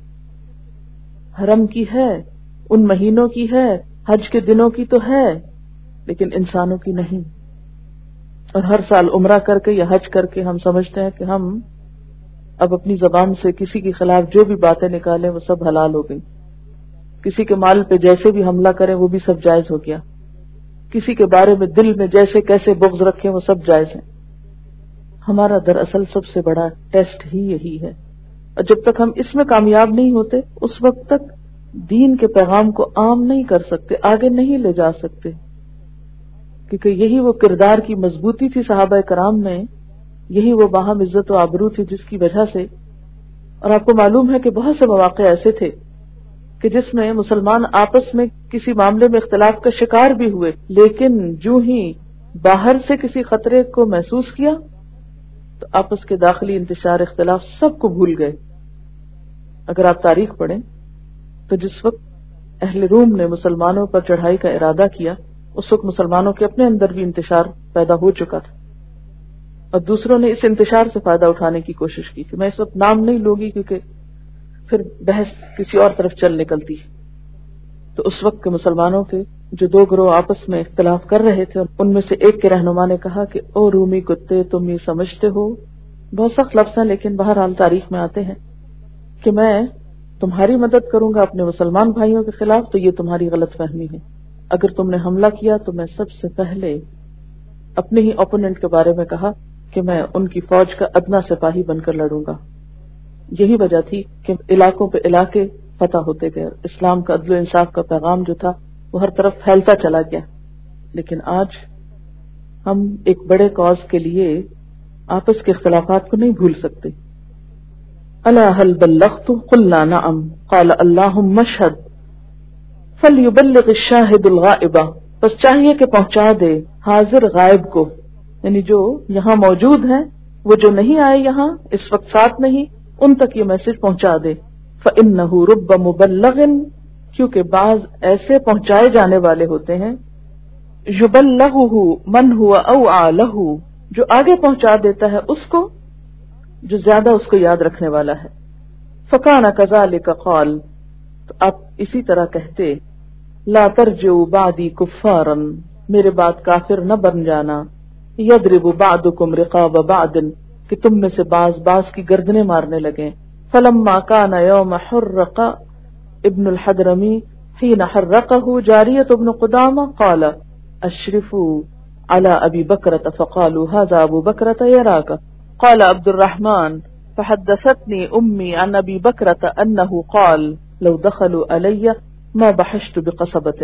حرم کی ہے، ان مہینوں کی ہے، حج کے دنوں کی تو ہے، لیکن انسانوں کی نہیں۔ اور ہر سال عمرہ کر کے یا حج کر کے ہم سمجھتے ہیں کہ ہم اب اپنی زبان سے کسی کے خلاف جو بھی باتیں نکالیں وہ سب حلال ہو گئی، کسی کے مال پہ جیسے بھی حملہ کریں وہ بھی سب جائز ہو گیا، کسی کے بارے میں دل میں جیسے کیسے بغض رکھیں وہ سب جائز ہیں۔ ہمارا دراصل سب سے بڑا ٹیسٹ ہی یہی ہے، اور جب تک ہم اس میں کامیاب نہیں ہوتے اس وقت تک دین کے پیغام کو عام نہیں کر سکتے، آگے نہیں لے جا سکتے، کیونکہ یہی وہ کردار کی مضبوطی تھی صحابہ کرام میں، یہی وہ باہم عزت و آبرو تھی جس کی وجہ سے۔ اور آپ کو معلوم ہے کہ بہت سے مواقع ایسے تھے کہ جس میں مسلمان آپس میں کسی معاملے میں اختلاف کا شکار بھی ہوئے، لیکن جو ہی باہر سے کسی خطرے کو محسوس کیا تو آپس کے داخلی انتشار اختلاف سب کو بھول گئے۔ اگر آپ تاریخ پڑھیں تو جس وقت اہل روم نے مسلمانوں پر چڑھائی کا ارادہ کیا اس وقت مسلمانوں کے اپنے اندر بھی انتشار پیدا ہو چکا تھا، اور دوسروں نے اس انتشار سے فائدہ اٹھانے کی کوشش کی تھی۔ میں اس وقت نام نہیں لوں گی کیونکہ پھر بحث کسی اور طرف چل نکلتی۔ تو اس وقت کے مسلمانوں کے جو دو گروہ آپس میں اختلاف کر رہے تھے، ان میں سے ایک کے رہنما نے کہا کہ او رومی کتے، تم یہ سمجھتے ہو، بہت سخت لفظ ہیں لیکن بہرحال تاریخ میں آتے ہیں، کہ میں تمہاری مدد کروں گا اپنے مسلمان بھائیوں کے خلاف، تو یہ تمہاری غلط فہمی ہے۔ اگر تم نے حملہ کیا تو میں سب سے پہلے اپنے ہی اوپوننٹ کے بارے میں کہا کہ میں ان کی فوج کا ادنا سپاہی بن کر لڑوں گا۔ یہی وجہ تھی کہ علاقوں پہ علاقے فتح ہوتے گئے، اسلام کا عدل و انصاف کا پیغام جو تھا وہ ہر طرف پھیلتا چلا گیا. لیکن آج ہم ایک بڑے کاز کے لیے آپس کے اختلافات کو نہیں بھول سکتے. الا هل بلغت قلنا نعم قال اللهم اشهد فليبلغ الشاهد الغائب. بس چاہیے کہ پہنچا دے حاضر غائب کو، یعنی جو یہاں موجود ہیں، وہ جو نہیں آئے یہاں اس وقت ساتھ نہیں، ان تک یہ میسج پہنچا دے. فإنه رب مبلغ، کیونکہ بعض ایسے پہنچائے جانے والے ہوتے ہیں، یبلغه من هو اوعى له، جو آگے پہنچا دیتا ہے اس کو جو زیادہ اس کو یاد رکھنے والا ہے. فکان کذالک قال، تو آپ اسی طرح کہتے، لا ترجعوا بعدی کفارا، میرے بعد کافر نہ بن جانا، یضرب بعضکم رقاب بعض، کہ تم میں سے بعض کی گردنیں مارنے لگیں. فلما کان یوم حرق ابن الحضرمی حين حرقه جاریۃ ابن قدامہ قال اشرفوا على ابی بکرۃ فقالوا هذا ابو بکرۃ یراک. قال عبد الرحمن فحدثتني امي عن ابي بکرۃ انه قال لو دخلوا علی ما بحشت بقصبۃ.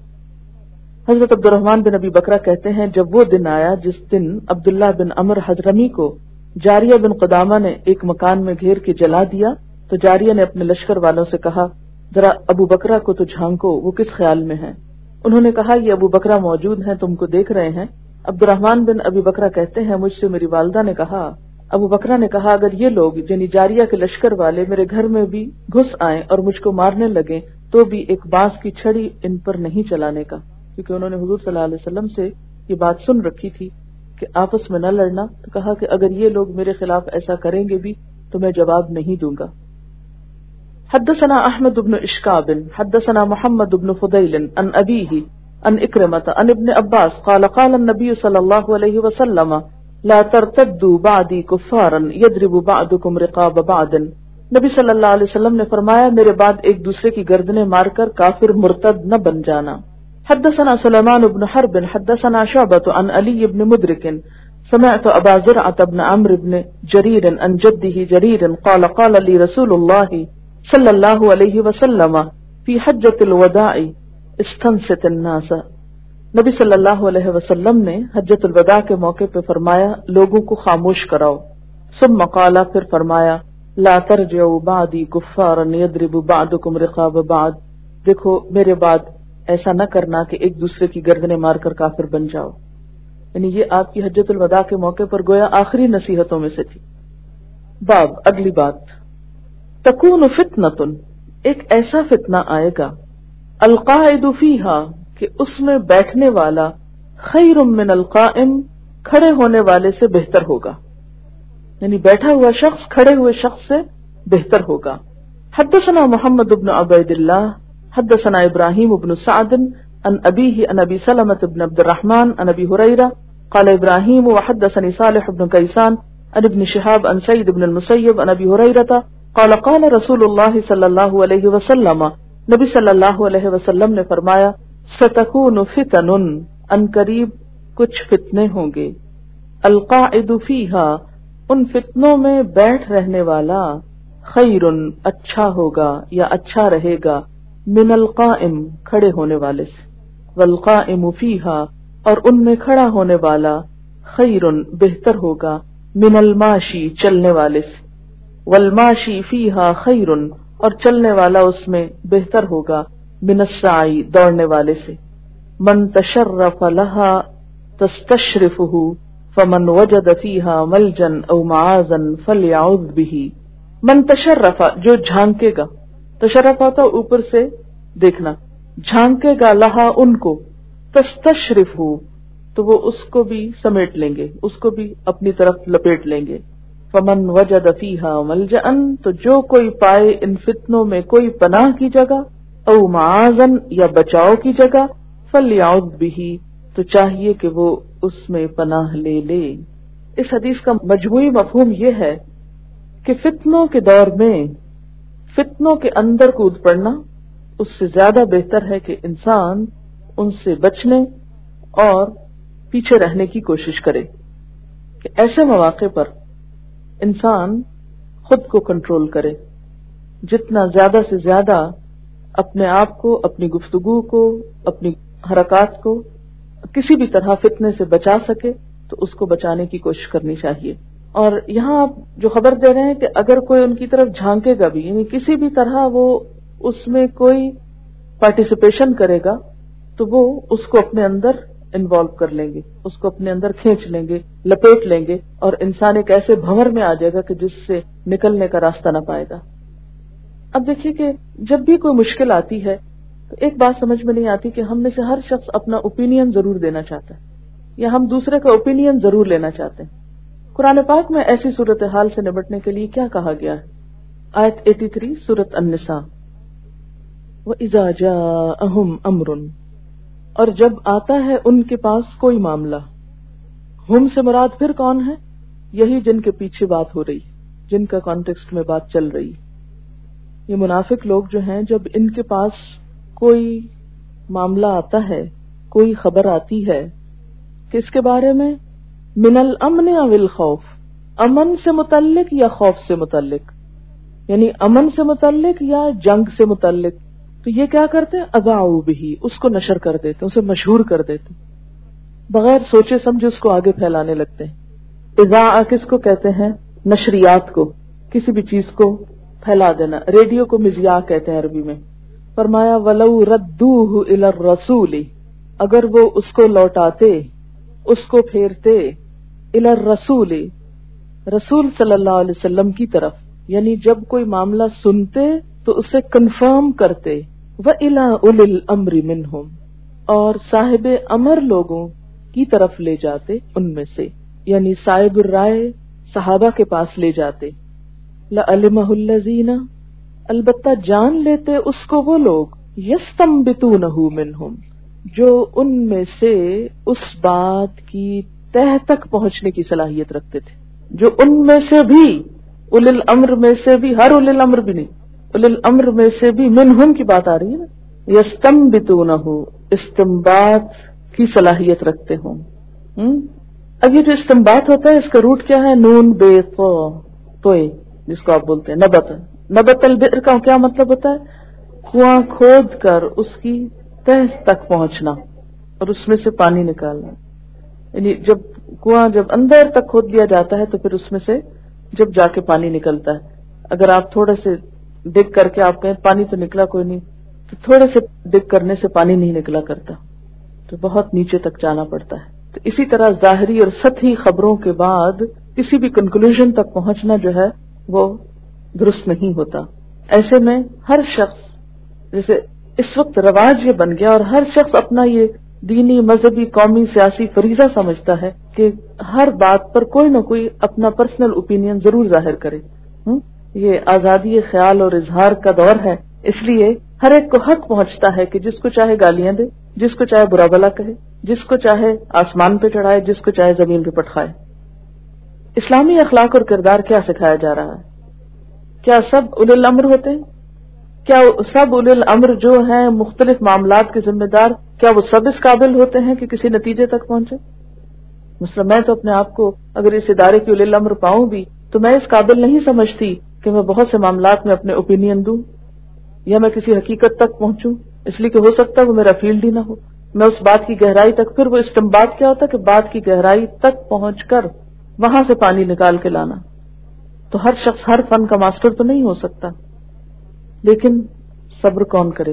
حضرت عبد الرحمن بن ابی بکرہ کہتے ہیں جب وہ دن آیا جس دن عبداللہ بن عمر حضرمی کو جاریہ بن قدامہ نے ایک مکان میں گھیر کے جلا دیا، تو جاریہ نے اپنے لشکر والوں سے کہا ذرا ابو بکرہ کو تو جھانکو، وہ کس خیال میں ہیں. انہوں نے کہا یہ ابو بکرہ موجود ہیں، تم کو دیکھ رہے ہیں. عبد الرحمن بن ابی بکرہ کہتے ہیں مجھ سے میری والدہ نے کہا، ابو بکرہ نے کہا اگر یہ لوگ یعنی جاریہ کے لشکر والے میرے گھر میں بھی گھس آئیں اور مجھ کو مارنے لگیں تو بھی ایک بانس کی چھڑی ان پر نہیں چلانے کا، کیونکہ انہوں نے حضور صلی اللہ علیہ وسلم سے یہ بات سن رکھی تھی کہ آپس میں نہ لڑنا. تو کہا کہ اگر یہ لوگ میرے خلاف ایسا کریں گے بھی تو میں جواب نہیں دوں گا. حدثنا احمد بن اشکاب حدثنا محمد بن فضیل عن ابیہ عن اکرمۃ عن ابن عباس قال قال النبی صلی اللہ علیہ وسلم لا ترتدوا بعدی کفارا یضرب بعضکم رقاب بعض. نبی صلی اللہ علیہ وسلم نے فرمایا میرے بعد ایک دوسرے کی گردنیں مار کر کافر مرتد نہ بن جانا. حدثنا سلیمان بن حرب حدثنا شعبۃ عن علی بن مدرک سمعت ابا زرعۃ بن عمرو بن جریر عن جدہ جریر قال قال لی رسول اللہ صلی اللہ علیہ وسلم فی حجۃ الوداع استنصت الناس. نبی صلی اللہ علیہ وسلم نے حجۃ الوداع کے موقع پہ فرمایا لوگوں کو خاموش کراؤ. ثم قال پھر فرمایا لا ترجعوا بعدی کفارا یضرب بعضکم رقاب بعض. دیکھو میرے بعد ایسا نہ کرنا کہ ایک دوسرے کی گردنیں مار کر کافر بن جاؤ. یعنی یہ آپ کی حجۃ الوداع کے موقع پر گویا آخری نصیحتوں میں سے تھی. باب اگلی بات، تکون فتنۃ، ایک ایسا فتنہ آئے گا، القاعد فیہا، کہ اس میں بیٹھنے والا خیر من القائم، کھڑے ہونے والے سے بہتر ہوگا، یعنی بیٹھا ہوا شخص کھڑے ہوئے شخص سے بہتر ہوگا. حدثنا محمد بن عبید اللہ حدثنا ابراہیم بن سعد عن ابیہ عن ابی سلمۃ بن عبد الرحمن عن ابی ہریرہ قال ابراہیم وحدثني صالح بن کیسان عن ابن شہاب عن سعید بن المسیب عن ابی ہریرہ قال قال رسول اللہ صلی اللہ علیہ وسلم، نبی صلی اللہ علیہ وسلم نے فرمایا ستکون فتن، ان قریب کچھ فتنے ہوں گے، القاعد فیہا، ان فتنوں میں بیٹھ رہنے والا، خیر، اچھا ہوگا یا اچھا رہے گا، من القائم، کھڑے ہونے والے سے، والقائم فیہا، اور ان میں کھڑا ہونے والا، خیر، بہتر ہوگا، من الماشی، چلنے والے سے، والماشی فیہا خیر، اور چلنے والا اس میں بہتر ہوگا، من السعی، دوڑنے والے سے. من تشرف لہا تستشرفہ فمن وجد فیہا ملجا او معاذا فلیعوذ بہ. من تشرف، جو جھانکے گا، تشرف آتا اوپر سے دیکھنا، جھانکے گا لہا ان کو، تستشرفہ تو وہ اس کو بھی سمیٹ لیں گے، اس کو بھی اپنی طرف لپیٹ لیں گے. فمن وجد فیہا ملجا، تو جو کوئی پائے ان فتنوں میں کوئی پناہ کی جگہ، او معاذن، یا بچاؤ کی جگہ، فلیعوذ بہ، تو چاہیے کہ وہ اس میں پناہ لے لے. اس حدیث کا مجموعی مفہوم یہ ہے کہ فتنوں کے دور میں فتنوں کے اندر کود پڑنا اس سے زیادہ بہتر ہے کہ انسان ان سے بچنے اور پیچھے رہنے کی کوشش کرے. کہ ایسے مواقع پر انسان خود کو کنٹرول کرے، جتنا زیادہ سے زیادہ اپنے آپ کو، اپنی گفتگو کو، اپنی حرکات کو کسی بھی طرح فتنے سے بچا سکے تو اس کو بچانے کی کوشش کرنی چاہیے. اور یہاں آپ جو خبر دے رہے ہیں کہ اگر کوئی ان کی طرف جھانکے گا بھی، یعنی کسی بھی طرح وہ اس میں کوئی پارٹیسپیشن کرے گا تو وہ اس کو اپنے اندر انوالو کر لیں گے، اس کو اپنے اندر کھینچ لیں گے، لپیٹ لیں گے، اور انسان ایک ایسے بھنور میں آ جائے گا کہ جس سے نکلنے کا راستہ نہ پائے گا. اب دیکھیے کہ جب بھی کوئی مشکل آتی ہے تو ایک بات سمجھ میں نہیں آتی کہ ہم میں سے ہر شخص اپنا اوپینین ضرور دینا چاہتا ہے یا ہم دوسرے کا اوپینین ضرور لینا چاہتے ہیں. قرآن پاک میں ایسی صورتحال سے نمٹنے کے لیے کیا کہا گیا ہے؟ آیت 83 سورۃ النساء، وَإِذَا جَاءَهُمْ أَمْرٌ، اور جب آتا ہے ان کے پاس کوئی معاملہ. ہم سے مراد پھر کون ہے؟ یہی جن کے پیچھے بات ہو رہی، جن کا کانٹیکسٹ میں بات چل رہی. یہ منافق لوگ جو ہیں، جب ان کے پاس کوئی معاملہ آتا ہے، کوئی خبر آتی ہے، کس کے بارے میں؟ من الامن او الخوف، امن سے متعلق یا خوف سے متعلق، یعنی امن سے متعلق یا جنگ سے متعلق، تو یہ کیا کرتے ہیں؟ اذاعوا بہ، اس کو نشر کر دیتے، اسے مشہور کر دیتے، بغیر سوچے سمجھے اس کو آگے پھیلانے لگتے ہیں. اذاعہ کس کو کہتے ہیں؟ نشریات کو، کسی بھی چیز کو پھیلا دینا. ریڈیو کو مذیاع کہتے ہیں عربی میں. فرمایا وَلَوْ رَدُّوهُ إِلَى الرَّسُولِ، اگر وہ اس کو لوٹاتے، اس کو پھیرتے، إِلَى الرَّسُولِ، رسول صلی اللہ علیہ وسلم کی طرف، یعنی جب کوئی معاملہ سنتے تو اسے کنفرم کرتے. وَإِلَى أُولِي الْأَمْرِ مِنْهُمْ، اور صاحب امر لوگوں کی طرف لے جاتے ان میں سے، یعنی صاحب الرائے صحابہ کے پاس لے جاتے. لَعَلِمَهُ الَّذِينَ، البتہ جان لیتے اس کو وہ لوگ، يَسْتَنبِطُونَهُ مِنْهُمْ، جو ان میں سے اس بات کی تہ تک پہنچنے کی صلاحیت رکھتے تھے. جو ان میں سے بھی، اولي الامر میں سے بھی، ہر اولي الامر بھی نہیں، اولي الامر میں سے بھی، منہم کی بات آ رہی ہے نا، يَسْتَنبِطُونَهُ، استنباط کی صلاحیت رکھتے ہوں. اب یہ جو استنباط ہوتا ہے اس کا روٹ کیا ہے؟ نون بے توئے، جس کو آپ بولتے ہیں نبت. نبت البئر کا کیا مطلب ہوتا ہے؟ کنواں کھود کر اس کی تہ تک پہنچنا اور اس میں سے پانی نکالنا. یعنی جب کنواں جب اندر تک کھود دیا جاتا ہے تو پھر اس میں سے جب جا کے پانی نکلتا ہے. اگر آپ تھوڑے سے ڈگ کر کے آپ کہیں پانی تو نکلا کوئی نہیں، تو تھوڑے سے ڈگ کرنے سے پانی نہیں نکلا کرتا، تو بہت نیچے تک جانا پڑتا ہے. تو اسی طرح ظاہری اور سطحی خبروں کے بعد کسی بھی کنکلوژن تک پہنچنا جو ہے وہ درست نہیں ہوتا. ایسے میں ہر شخص، جیسے اس وقت رواج یہ بن گیا اور ہر شخص اپنا یہ دینی، مذہبی، قومی، سیاسی فریضہ سمجھتا ہے کہ ہر بات پر کوئی نہ کوئی اپنا پرسنل اوپینین ضرور ظاہر کرے. یہ آزادی خیال اور اظہار کا دور ہے، اس لیے ہر ایک کو حق پہنچتا ہے کہ جس کو چاہے گالیاں دے، جس کو چاہے برا بھلا کہے، جس کو چاہے آسمان پہ چڑھائے، جس کو چاہے زمین پہ پٹخائے. اسلامی اخلاق اور کردار کیا سکھایا جا رہا ہے؟ کیا سب اولي الامر ہوتے ہیں؟ کیا سب اولي الامر جو ہیں مختلف معاملات کے ذمہ دار، کیا وہ سب اس قابل ہوتے ہیں کہ کسی نتیجے تک پہنچے؟ مثلا میں تو اپنے آپ کو اگر اس ادارے کی اولي الامر پاؤں بھی تو میں اس قابل نہیں سمجھتی کہ میں بہت سے معاملات میں اپنے اوپینین دوں یا میں کسی حقیقت تک پہنچوں، اس لیے کہ ہو سکتا ہے وہ میرا فیلڈ ہی نہ ہو. میں اس بات کی گہرائی تک، پھر وہ استنباط کیا ہوتا ہے کہ بات کی گہرائی تک پہنچ کر وہاں سے پانی نکال کے لانا. تو ہر شخص ہر فن کا ماسٹر تو نہیں ہو سکتا، لیکن صبر کون کرے؟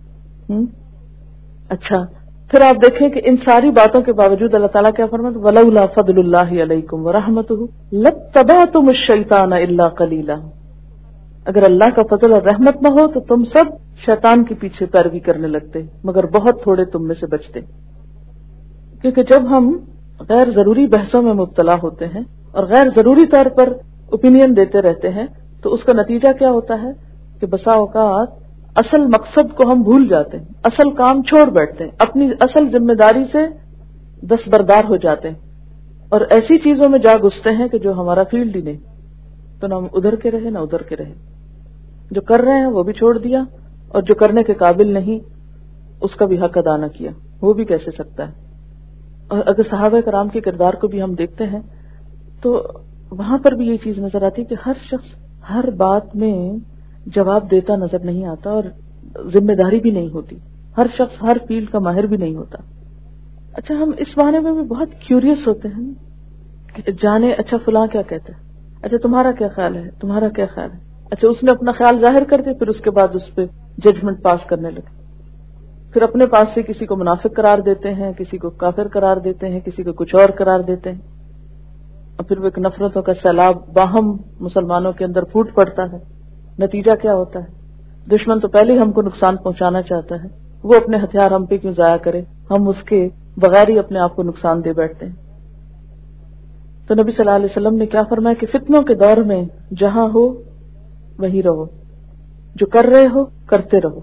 اچھا پھر آپ دیکھیں کہ ان ساری باتوں کے باوجود اللہ تعالیٰ کیا فرماتا ہے؟ وَلَوْلَا فَضْلُ اللَّهِ عَلَيْكُمْ وَرَحْمَتُهُ لَاتَّبَعْتُمُ الشَّيْطَانَ إِلَّا قَلِيلًا. اگر اللہ کا فضل اور رحمت نہ ہو تو تم سب شیطان کے پیچھے پیروی کرنے لگتے، مگر بہت تھوڑے تم میں سے بچتے. کیونکہ جب ہم غیر ضروری بحثوں میں مبتلا ہوتے ہیں اور غیر ضروری طور پر اوپینین دیتے رہتے ہیں تو اس کا نتیجہ کیا ہوتا ہے کہ بسا اوقات اصل مقصد کو ہم بھول جاتے ہیں، اصل کام چھوڑ بیٹھتے ہیں، اپنی اصل ذمہ داری سے دستبردار ہو جاتے ہیں اور ایسی چیزوں میں جا گھستے ہیں کہ جو ہمارا فیلڈ ہی نہیں. تو نہ ہم ادھر کے رہے نہ ادھر کے رہے، جو کر رہے ہیں وہ بھی چھوڑ دیا اور جو کرنے کے قابل نہیں اس کا بھی حق ادا نہ کیا. وہ بھی کیسے سکتا ہے؟ اور اگر صحابہ کرام کے کردار کو بھی ہم دیکھتے ہیں تو وہاں پر بھی یہ چیز نظر آتی ہے کہ ہر شخص ہر بات میں جواب دیتا نظر نہیں آتا اور ذمہ داری بھی نہیں ہوتی، ہر شخص ہر فیلڈ کا ماہر بھی نہیں ہوتا۔ اچھا ہم اس بارے میں بھی بہت کیوریس ہوتے ہیں کہ جانے اچھا فلاں کیا کہتا ہے، اچھا تمہارا کیا خیال ہے، تمہارا کیا خیال ہے، اچھا اس نے اپنا خیال ظاہر کر دیا، پھر اس کے بعد اس پہ ججمنٹ پاس کرنے لگے، پھر اپنے پاس سے کسی کو منافق قرار دیتے ہیں، کسی کو کافر قرار دیتے ہیں، کسی کو کچھ اور قرار دیتے ہیں، اور پھر وہ ایک نفرتوں کا سیلاب باہم مسلمانوں کے اندر پھوٹ پڑتا ہے۔ نتیجہ کیا ہوتا ہے؟ دشمن تو پہلے ہی ہم کو نقصان پہنچانا چاہتا ہے، وہ اپنے ہتھیار ہم پہ کیوں ضائع کرے، ہم اس کے بغیر ہی اپنے آپ کو نقصان دے بیٹھتے ہیں۔ تو نبی صلی اللہ علیہ وسلم نے کیا فرمایا کہ فتنوں کے دور میں جہاں ہو وہیں رہو، جو کر رہے ہو کرتے رہو،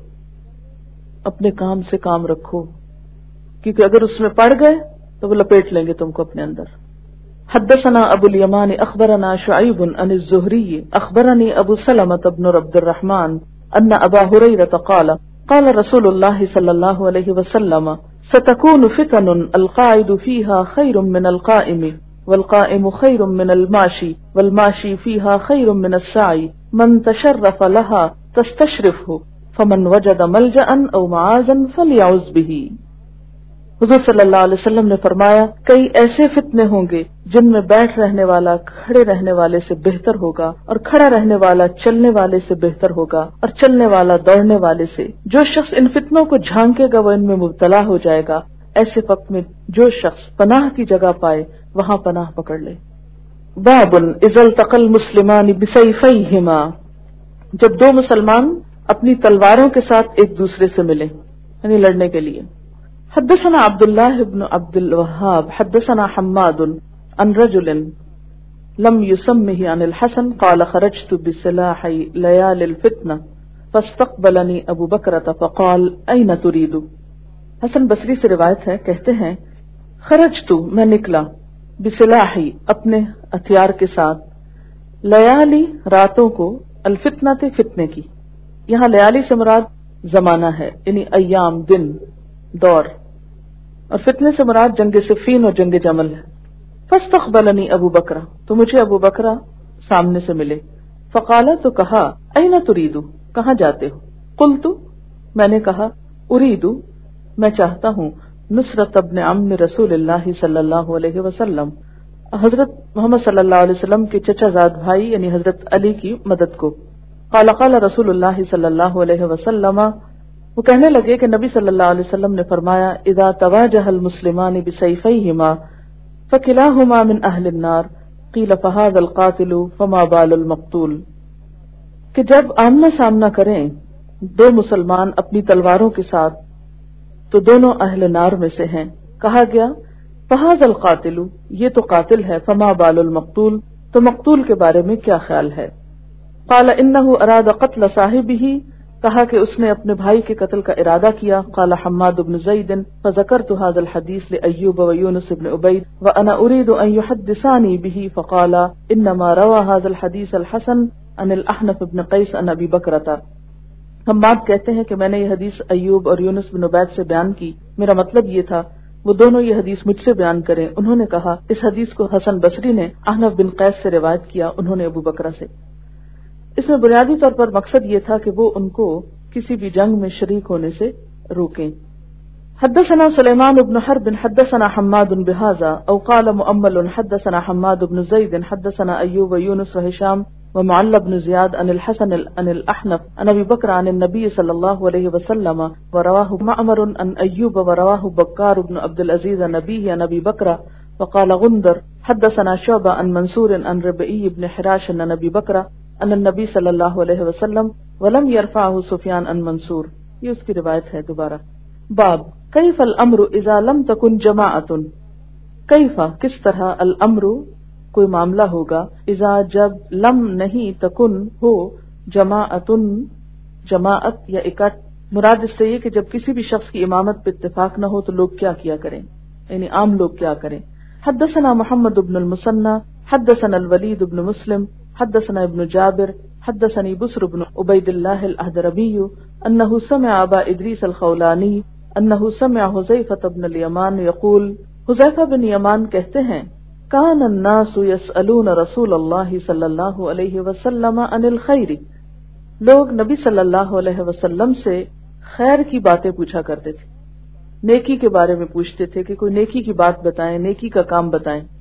اپنے کام سے کام رکھو، کیونکہ اگر اس میں پڑ گئے تو وہ لپیٹ لیں گے تم کو اپنے اندر۔ حدثنا ابو الیمان اخبرنا شعیب عن الزہری اخبرنی ابو سلمۃ بن عبد الرحمن ان ابا ہریرہ قال قال رسول اللہ صلی اللہ علیہ وسلم ستكون فتن القاعد فيها خير من القائم والقائم خير من الماشي والماشي فيها خير من الساعي من تشرف لها تستشرفه فمن وجد ملجأ او معاذا فليعوذ به۔ حضور صلی اللہ علیہ وسلم نے فرمایا کئی ایسے فتنے ہوں گے جن میں بیٹھ رہنے والا کھڑے رہنے والے سے بہتر ہوگا، اور کھڑا رہنے والا چلنے والے سے بہتر ہوگا، اور چلنے والا دوڑنے والے سے۔ جو شخص ان فتنوں کو جھانکے گا وہ ان میں مبتلا ہو جائے گا۔ ایسے وقت میں جو شخص پناہ کی جگہ پائے وہاں پناہ پکڑ لے۔ باب اذا التقى المسلمان بسيفيهما، جب دو مسلمان اپنی تلواروں کے ساتھ ایک دوسرے سے ملیں، یعنی لڑنے کے لیے۔ حدثنا عبد الله بن عبد الوهاب حدثنا حماد عن رجل لم يسمه عن الحسن قال خرجت بسلاح ليالي الفتنة فاستقبلني ابو بکرة فقال اين تريد۔ حسن بصری سے روایت ہے، کہتے ہیں خرجت میں نکلا، بسلاحی اپنے ہتھیار کے ساتھ، لیالی راتوں کو، الفتنہ فتنے کی، یہاں لیالی سے مراد زمانہ ہے، یعنی ایام، دن، دور، اور فتنے سے مراد جنگ صفین اور جنگ جمل ہے۔ فاستقبلنی ابو بکرہ، تو مجھے ابو بکرہ سامنے سے ملے، فقال تو کہا اینا تريد، کہاں جاتے ہو؟ قلت میں نے کہا اريد میں چاہتا ہوں نصرت ابن عم رسول اللہ صلی اللہ علیہ وسلم، حضرت محمد صلی اللہ علیہ وسلم کے چچا زاد بھائی یعنی حضرت علی کی مدد کو۔ قال قال رسول اللہ صلی اللہ علیہ وسلم، وہ کہنے لگے کہ نبی صلی اللہ علیہ وسلم نے فرمایا اذا تواجہ المسلمان بسیفیہما فکلاہما من اہل النار قیل فہذا القاتل فما بال المقتول، کہ جب آمنا سامنا کریں دو مسلمان اپنی تلواروں کے ساتھ تو دونوں اہل نار میں سے ہیں۔ کہا گیا فہذا القاتل، یہ تو قاتل ہے، فما بال المقتول، تو مقتول کے بارے میں کیا خیال ہے؟ قال انہ اراد قتل صاحبہ، کہا کہ اس نے اپنے بھائی کے قتل کا ارادہ کیا۔ قال حماد بن زید فذكرت هذا الحديث لأيوب ويونس بن عبيد وانا اريد ان يحدثاني به فقال انما روى هذا الحديث الحسن عن الاحنف بن قيس عن ابي بکرۃ۔ حماد کہتے ہیں کہ میں نے یہ حدیث ایوب اور یونس بن عبید سے بیان کی، میرا مطلب یہ تھا وہ دونوں یہ حدیث مجھ سے بیان کریں۔ انہوں نے کہا اس حدیث کو حسن بصری نے احنف بن قیس سے روایت کیا، انہوں نے ابو بکرہ سے۔ اس میں بنیادی طور پر مقصد یہ تھا کہ وہ ان کو کسی بھی جنگ میں شریک ہونے سے روکیں۔ حدثنا سلیمان بن حرب حدثنا حماد بهذا او قال مؤمل حدثنا حماد بن زید حدثنا ایوب ویونس وهشام ومعل بن زیاد عن الحسن عن الاحنف عن ابی بکر عن النبی صلی اللہ علیہ وسلم ورواه معمر عن ایوب ورواه بکار بن عبد العزیز عن نبیہ عن ابی بکر وقال غندر حدثنا شعبہ عن منصور عن ربعی بن حراش عن ابی بکر ان النبی صلی اللہ علیہ وسلم ولم يرفعه سفیان عن منصور، یہ اس کی روایت ہے دوبارہ۔ باب کیف الامر اذا لم تکن جماعت، کیف کس طرح الامر کوئی معاملہ ہوگا، اذا جب لم نہیں تکن ہو جماعت جماعت یا اکٹھ، مراد اس سے یہ کہ جب کسی بھی شخص کی امامت پہ اتفاق نہ ہو تو لوگ کیا کیا کریں، یعنی عام لوگ کیا کریں۔ حدثنا محمد بن المثنى حدثنا الولید بن مسلم حدثنا ابن جابر حدثني بسر بن عبید اللہ الاحدربی انه سمع ابا ادریس الخولانی انه سمع حذیفہ بن الیمان یقول، حذیفہ بن یمان کہتے ہیں کان الناس یسألون رسول اللہ صلی اللہ علیہ وسلم عن الخیر، لوگ نبی صلی اللہ علیہ وسلم سے خیر کی باتیں پوچھا کرتے تھے، نیکی کے بارے میں پوچھتے تھے کہ کوئی نیکی کی بات بتائیں، نیکی کا کام بتائیں۔